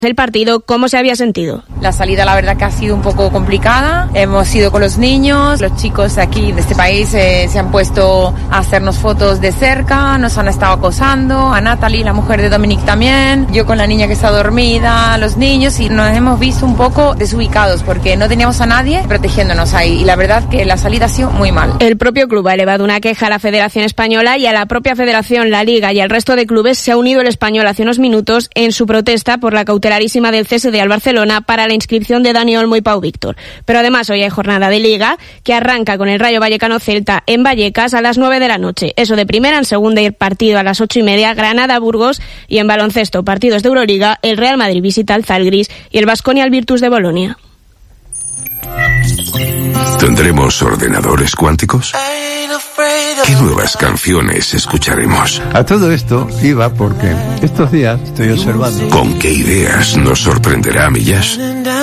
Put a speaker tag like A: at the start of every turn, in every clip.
A: el partido, ¿cómo se había sentido?
B: La salida la verdad que ha sido un poco complicada. Hemos ido con los niños, los chicos aquí de este país se han puesto a hacernos fotos de cerca, nos han estado acosando, a Natalie, la mujer de Dominic también, yo con la niña que está dormida, los niños, y nos hemos visto un poco desubicados porque no teníamos a nadie protegiéndonos ahí, y la verdad que la salida ha sido muy mal.
A: El propio club ha elevado una queja a la Federación Española y a la propia Federación, la Liga y al resto de clubes se ha unido el Español hace unos minutos en su protesta por la cautelarísima del CSD al Barcelona para la inscripción de Dani Olmo y Pau Víctor. Pero además hoy hay jornada de Liga que arranca con el Rayo Vallecano Celta en Vallecas a las 9 de la noche. Eso de primera, en segunda y partido a las 8:30, Granada-Burgos, y en baloncesto partidos de Euroliga, el Real Madrid visita al Zalgiris y el Baskonia al Virtus de Bolonia.
C: ¿Tendremos ordenadores cuánticos? ¿Qué nuevas canciones escucharemos?
D: A todo esto iba porque estos días estoy observando.
C: ¿Con qué ideas nos sorprenderá Millás?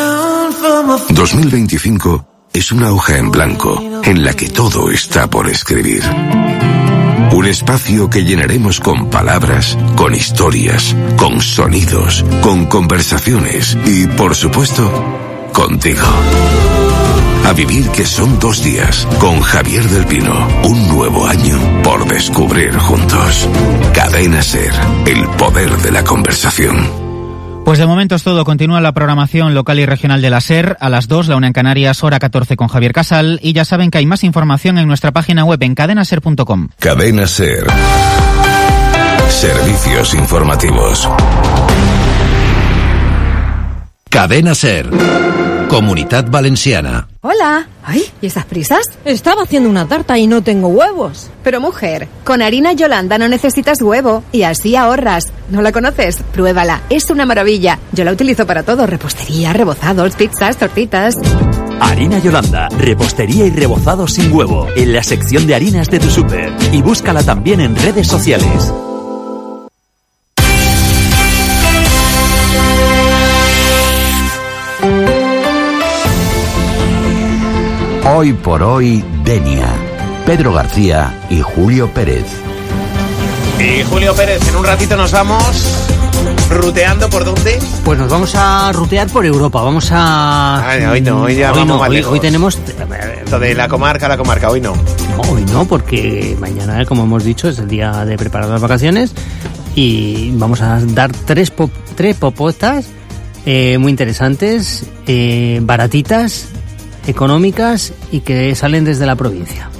C: 2025 es una hoja en blanco en la que todo está por escribir. Un espacio que llenaremos con palabras, con historias, con sonidos, con conversaciones y, por supuesto, contigo. A vivir, que son 2 días, con Javier del Pino. Un nuevo año por descubrir juntos. Cadena SER, el poder de la conversación.
E: Pues de momento es todo. Continúa la programación local y regional de la SER. A las 2, la una en Canarias, hora 14 con Javier Casal. Y ya saben que hay más información en nuestra página web en cadenaser.com.
C: Cadena SER. Servicios informativos. Cadena SER. Comunitat Valenciana.
F: Hola. Ay, ¿y esas prisas? Estaba haciendo una tarta y no tengo huevos. Pero mujer, con harina Yolanda no necesitas huevo y así ahorras. ¿No la conoces? Pruébala, es una maravilla. Yo la utilizo para todo: repostería, rebozados, pizzas, tortitas.
G: Harina Yolanda, repostería y rebozado sin huevo, en la sección de harinas de tu súper. Y búscala también en redes sociales.
H: Hoy por hoy, Denia, Pedro García y Julio Pérez.
I: Y Julio Pérez, en un ratito nos vamos ruteando. ¿Por dónde?
J: Pues nos vamos a rutear por Europa. Vamos a...
I: Ay, hoy no, hoy ya vamos más lejos.
J: Hoy tenemos...
I: Lo de la comarca, hoy no.
J: No, hoy no, porque mañana, como hemos dicho, es el día de preparar las vacaciones y vamos a dar tres propuestas muy interesantes, baratitas, económicas y que salen desde la provincia.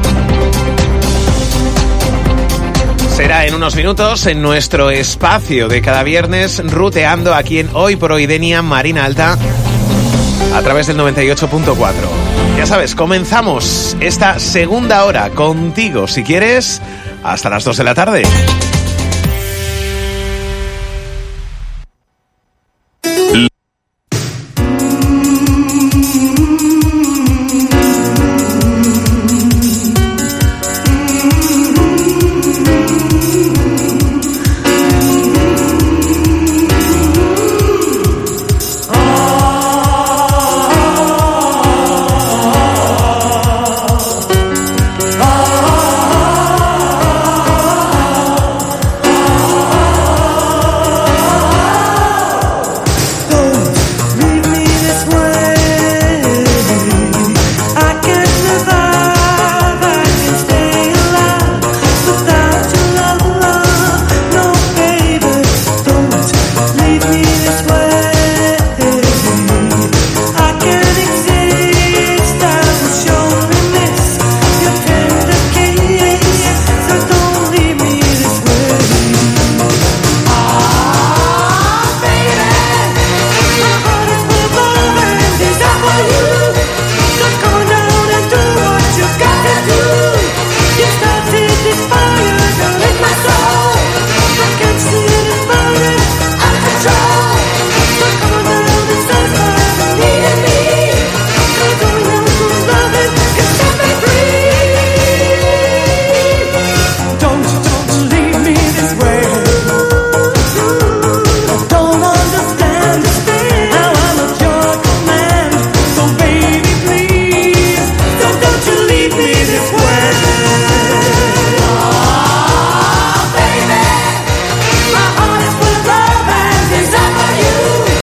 I: Será en unos minutos en nuestro espacio de cada viernes, ruteando aquí en Hoy por Hoy Denia, Marina Alta, a través del 98.4. Ya sabes, comenzamos esta segunda hora contigo, si quieres, hasta las 2 de la tarde.